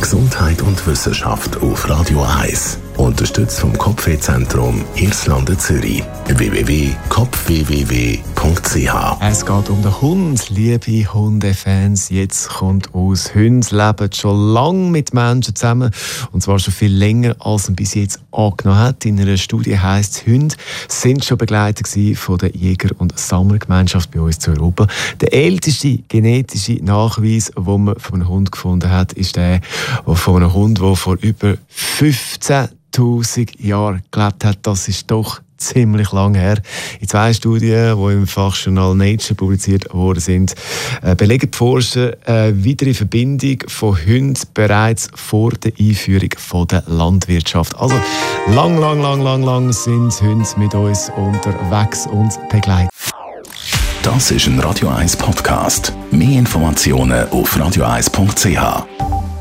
Gesundheit und Wissenschaft auf Radio 1. Unterstützt vom Kopfwehzentrum Irlande Zürich. www.kopfwww.ch. Es geht um den Hund, liebe Hundefans. Jetzt kommt aus, Hunde leben schon lange mit Menschen zusammen. Und zwar schon viel länger, als man bis jetzt angenommen hat. In einer Studie heisst es, Hunde sind schon Begleiter von der Jäger- und Sammlergemeinschaft bei uns zu Europa. Der älteste genetische Nachweis, den man von einem Hund gefunden hat, ist der von einem Hund, der vor über 15.000 Jahren gelebt hat. Das ist doch ziemlich lang her. In 2 Studien, die im Fachjournal Nature publiziert worden sind, belegen die Forscher eine weitere Verbindung von Hunden bereits vor der Einführung von der Landwirtschaft. Also lang sind Hunde mit uns unterwegs und begleiten. Das ist ein Radio 1 Podcast. Mehr Informationen auf radio1.ch.